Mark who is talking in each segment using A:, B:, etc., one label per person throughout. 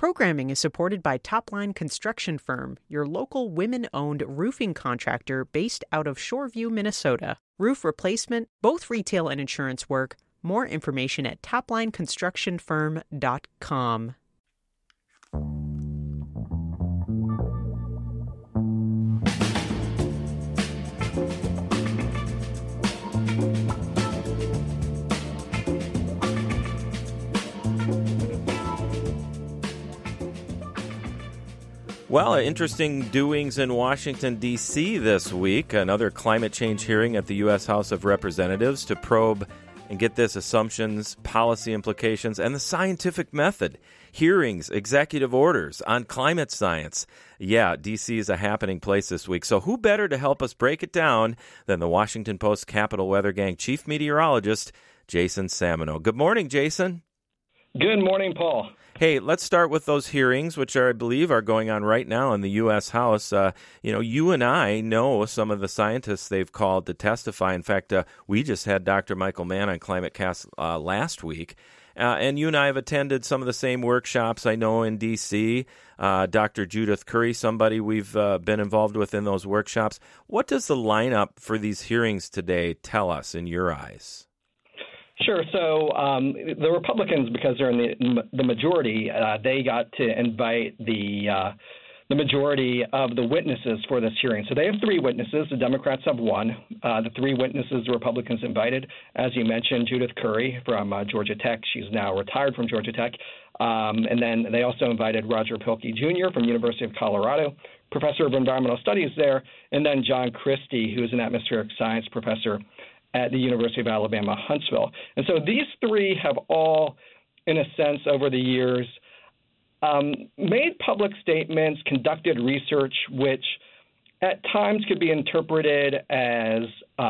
A: Programming is supported by Topline Construction Firm, your local women-owned roofing contractor based out of Shoreview, Minnesota. Roof replacement, both retail and insurance work. More information at toplineconstructionfirm.com.
B: Well, interesting doings in Washington, D.C. this week. Another climate change hearing at the U.S. House of Representatives to probe and get this assumptions, policy implications, and the scientific method. Hearings, executive orders on climate science. Yeah, D.C. is a happening place this week. So who better to help us break it down than the Washington Post Capitol Weather Gang chief meteorologist, Jason Samino. Good morning, Jason.
C: Good morning, Paul.
B: Hey, let's start with those hearings, which I believe are going on right now in the U.S. House. You and I know some of the scientists they've called to testify. In fact, we just had Dr. Michael Mann on ClimateCast last week. And you and I have attended some of the same workshops I know in D.C. Dr. Judith Curry, somebody we've been involved with in those workshops. What does the lineup for these hearings today tell us in your eyes?
C: Sure. So the Republicans, because they're in the majority, they got to invite the majority of the witnesses for this hearing. So they have three witnesses. The Democrats have one. The three witnesses the Republicans invited, as you mentioned, Judith Curry from Georgia Tech. She's now retired from Georgia Tech. And then they also invited Roger Pielke Jr. from University of Colorado, professor of environmental studies there, and then John Christie, who is an atmospheric science professor at the University of Alabama, Huntsville. And so these three have all, in a sense, over the years, made public statements, conducted research, which at times could be interpreted as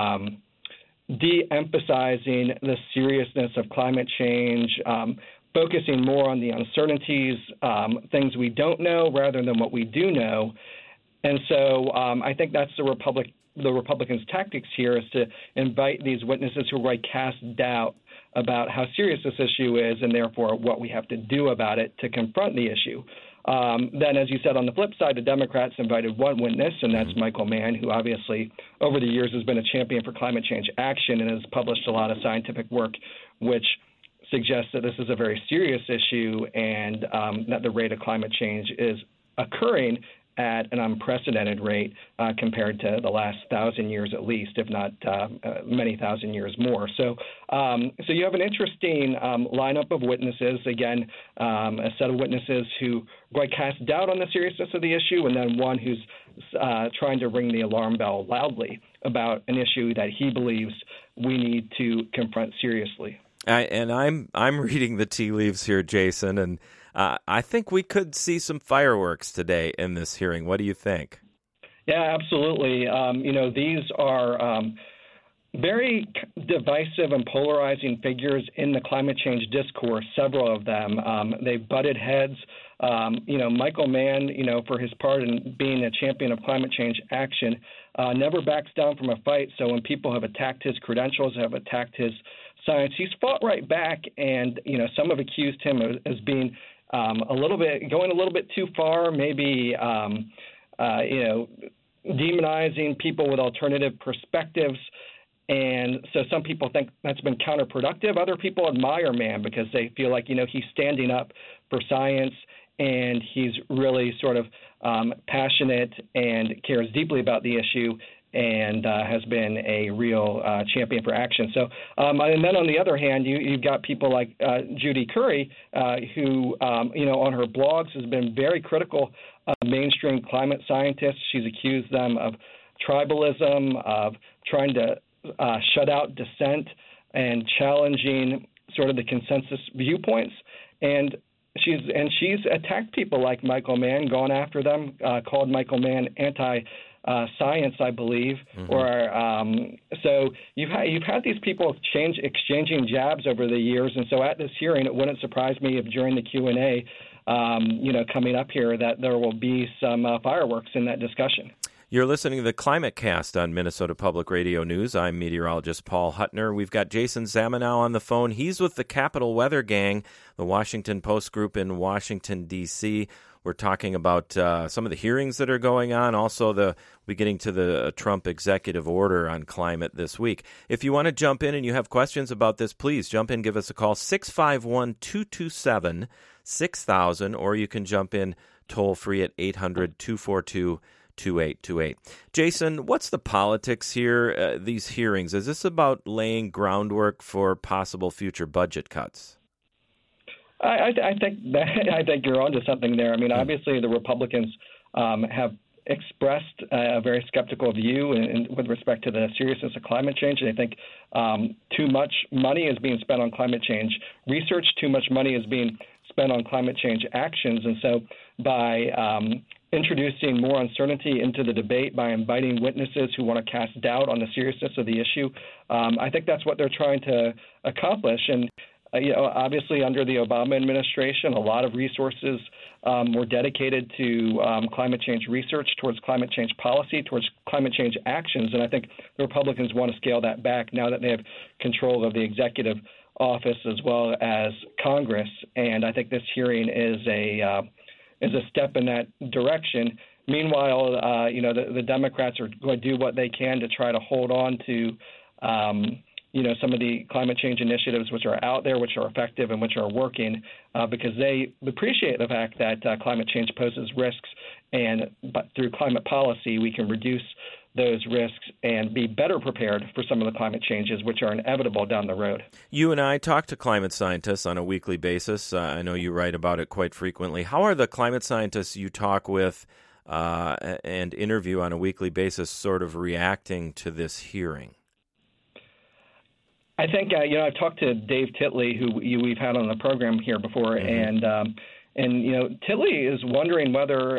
C: de-emphasizing the seriousness of climate change, focusing more on the uncertainties, things we don't know rather than what we do know. And so I think that's the Republicans' tactics here, is to invite these witnesses who are going to cast doubt about how serious this issue is and therefore what we have to do about it to confront the issue. Then, as you said, on the flip side, the Democrats invited one witness, and that's Michael Mann, who obviously over the years has been a champion for climate change action and has published a lot of scientific work which suggests that this is a very serious issue and that the rate of climate change is occurring at an unprecedented rate compared to the last 1,000 years at least, if not many thousand years more. So you have an interesting lineup of witnesses, again, a set of witnesses who cast doubt on the seriousness of the issue, and then one who's trying to ring the alarm bell loudly about an issue that he believes we need to confront seriously.
B: I'm reading the tea leaves here, Jason, and I think we could see some fireworks today in this hearing. What do you think?
C: Yeah, absolutely. These are very divisive and polarizing figures in the climate change discourse, several of them. They've butted heads. Michael Mann, for his part in being a champion of climate change action, never backs down from a fight. So when people have attacked his credentials, have attacked his science, he's fought right back. And, some have accused him as being going a little bit too far, maybe, demonizing people with alternative perspectives. And so some people think that's been counterproductive. Other people admire Mann because they feel like, he's standing up for science and he's really sort of passionate and cares deeply about the issue and has been a real champion for action. So, and then on the other hand, you've got people like Judy Curry, who, on her blogs has been very critical of mainstream climate scientists. She's accused them of tribalism, of trying to shut out dissent and challenging sort of the consensus viewpoints. And she's attacked people like Michael Mann, gone after them, called Michael Mann anti-science, I believe. Mm-hmm. So you've had these people exchanging jabs over the years, and so at this hearing, it wouldn't surprise me if during the Q&A, coming up here, that there will be some fireworks in that discussion.
B: You're listening to the Climate Cast on Minnesota Public Radio News. I'm meteorologist Paul Huttner. We've got Jason Zamanow on the phone. He's with the Capitol Weather Gang, the Washington Post group in Washington, D.C. We're talking about some of the hearings that are going on, also we'll be getting to the Trump executive order on climate this week. If you want to jump in and you have questions about this, please jump in, give us a call, 651-227-6000, or you can jump in toll-free at 800-242-2828. Jason, what's the politics here, these hearings? Is this about laying groundwork for possible future budget cuts?
C: I think you're onto something there. I mean, obviously the Republicans have expressed a very skeptical view with respect to the seriousness of climate change. And I think too much money is being spent on climate change research, too much money is being spent on climate change actions. And so by introducing more uncertainty into the debate, by inviting witnesses who want to cast doubt on the seriousness of the issue, I think that's what they're trying to accomplish. And obviously, under the Obama administration, a lot of resources were dedicated to climate change research, towards climate change policy, towards climate change actions. And I think the Republicans want to scale that back now that they have control of the executive office as well as Congress. And I think this hearing is a step in that direction. Meanwhile, the Democrats are going to do what they can to try to hold on to some of the climate change initiatives which are out there, which are effective and which are working, because they appreciate the fact that climate change poses risks, but through climate policy we can reduce those risks and be better prepared for some of the climate changes which are inevitable down the road.
B: You and I talk to climate scientists on a weekly basis. I know you write about it quite frequently. How are the climate scientists you talk with and interview on a weekly basis sort of reacting to this hearing?
C: I think I've talked to Dave Titley, who we've had on the program here before, and Titley is wondering whether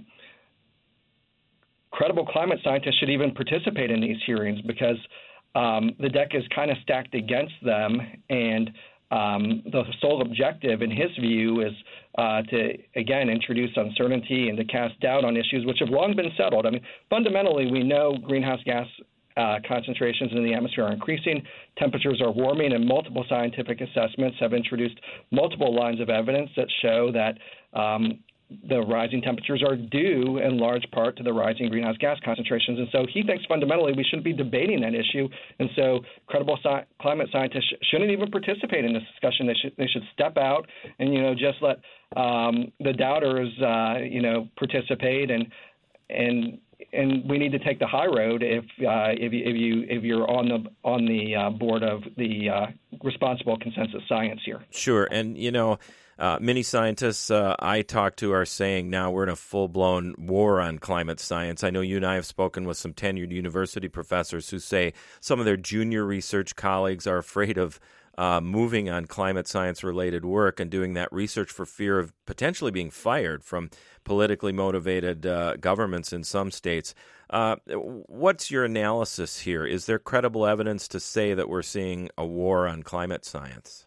C: credible climate scientists should even participate in these hearings, because the deck is kind of stacked against them, and the sole objective, in his view, is to, again, introduce uncertainty and to cast doubt on issues which have long been settled. I mean, fundamentally, we know greenhouse gas concentrations in the atmosphere are increasing, temperatures are warming, and multiple scientific assessments have introduced multiple lines of evidence that show that the rising temperatures are due in large part to the rising greenhouse gas concentrations. And so he thinks fundamentally we shouldn't be debating that issue. And so credible climate scientists shouldn't even participate in this discussion. They should step out and, just let the doubters, participate. And we need to take the high road if you're on the board of the responsible consensus science here.
B: Sure, and many scientists I talk to are saying now we're in a full-blown war on climate science. I know you and I have spoken with some tenured university professors who say some of their junior research colleagues are afraid of moving on climate science-related work and doing that research for fear of potentially being fired from politically motivated governments in some states. What's your analysis here? Is there credible evidence to say that we're seeing a war on climate science?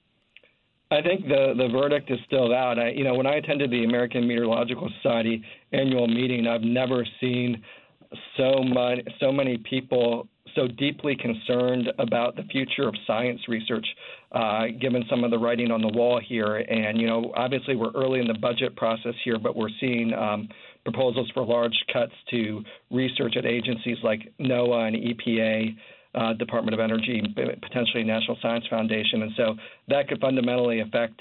C: I think the verdict is still out. When I attended the American Meteorological Society annual meeting, I've never seen so many people so deeply concerned about the future of science research, given some of the writing on the wall here. And, obviously we're early in the budget process here, but we're seeing proposals for large cuts to research at agencies like NOAA and EPA, Department of Energy, potentially National Science Foundation. And so that could fundamentally affect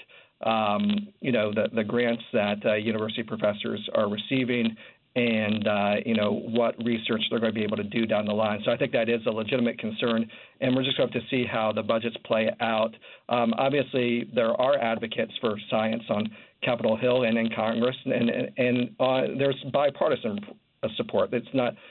C: the grants that university professors are receiving, and what research they're going to be able to do down the line. So I think that is a legitimate concern, and we're just going to have to see how the budgets play out. Obviously, there are advocates for science on Capitol Hill and in Congress, and there's bipartisan support. It's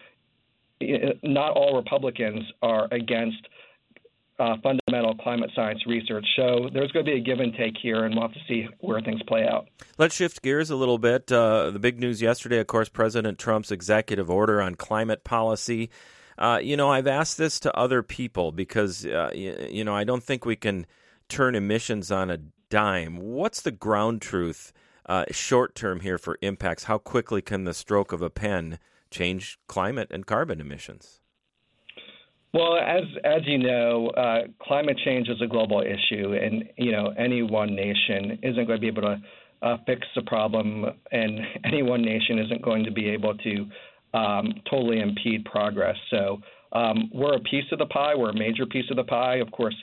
C: not all Republicans are against fundamental climate science research. So there's going to be a give and take here, and we'll have to see where things play out.
B: Let's shift gears a little bit. The big news yesterday, of course, President Trump's executive order on climate policy. I've asked this to other people because, I don't think we can turn emissions on a dime. What's the ground truth short term here for impacts? How quickly can the stroke of a pen change climate and carbon emissions?
C: Well, as you know, climate change is a global issue, and any one nation isn't going to be able to fix the problem, and any one nation isn't going to be able to totally impede progress. So we're a piece of the pie. We're a major piece of the pie. Of course,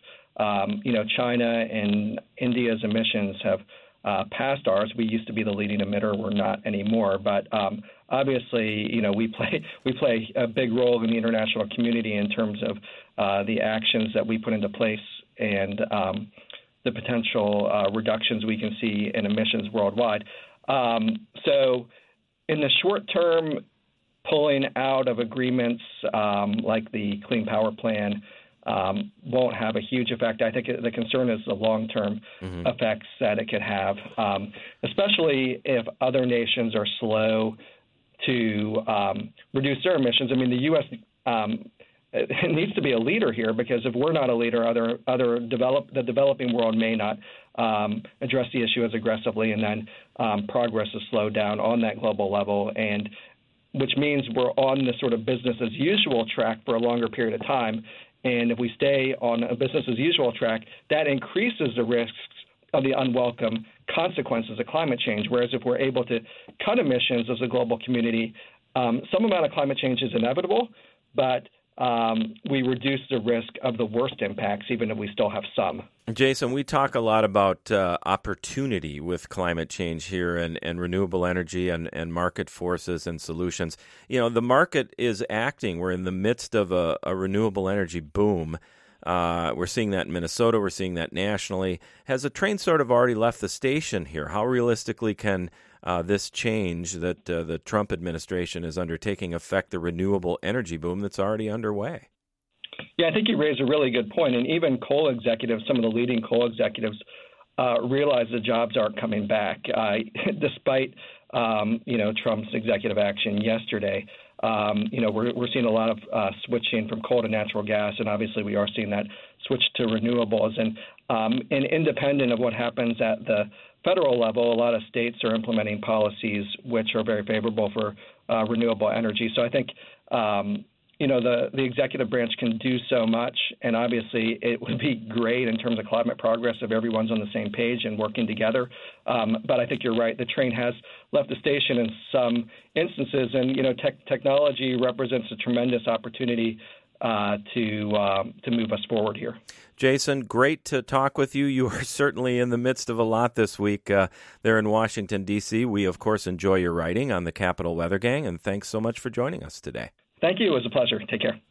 C: China and India's emissions have passed ours. We used to be the leading emitter. We're not anymore. But obviously, we play a big role in the international community in terms of the actions that we put into place and the potential reductions we can see in emissions worldwide. So in the short term, pulling out of agreements like the Clean Power Plan won't have a huge effect. I think the concern is the long-term effects that it could have, especially if other nations are slow to reduce their emissions. I mean, the U.S. It needs to be a leader here, because if we're not a leader, the developing world may not address the issue as aggressively, and then progress is slowed down on that global level, and which means we're on the sort of business as usual track for a longer period of time. And if we stay on a business as usual track, that increases the risks of the unwelcome consequences of climate change. Whereas if we're able to cut emissions as a global community, some amount of climate change is inevitable, but we reduce the risk of the worst impacts, even if we still have some.
B: Jason, we talk a lot about opportunity with climate change here and renewable energy and market forces and solutions. The market is acting. We're in the midst of a renewable energy boom. We're seeing that in Minnesota. We're seeing that nationally. Has the train sort of already left the station here? How realistically can this change that the Trump administration is undertaking affect the renewable energy boom that's already underway?
C: Yeah, I think you raise a really good point. And even coal executives, some of the leading coal executives, realize the jobs aren't coming back, despite Trump's executive action yesterday. We're seeing a lot of switching from coal to natural gas, and obviously we are seeing that switch to renewables. And independent of what happens at the federal level, a lot of states are implementing policies which are very favorable for renewable energy. So I think the executive branch can do so much, and obviously it would be great in terms of climate progress if everyone's on the same page and working together. But I think you're right. The train has left the station in some instances, and technology represents a tremendous opportunity to move us forward here.
B: Jason, great to talk with you. You are certainly in the midst of a lot this week there in Washington, D.C. We, of course, enjoy your writing on the Capitol Weather Gang, and thanks so much for joining us today.
C: Thank you. It was a pleasure. Take care.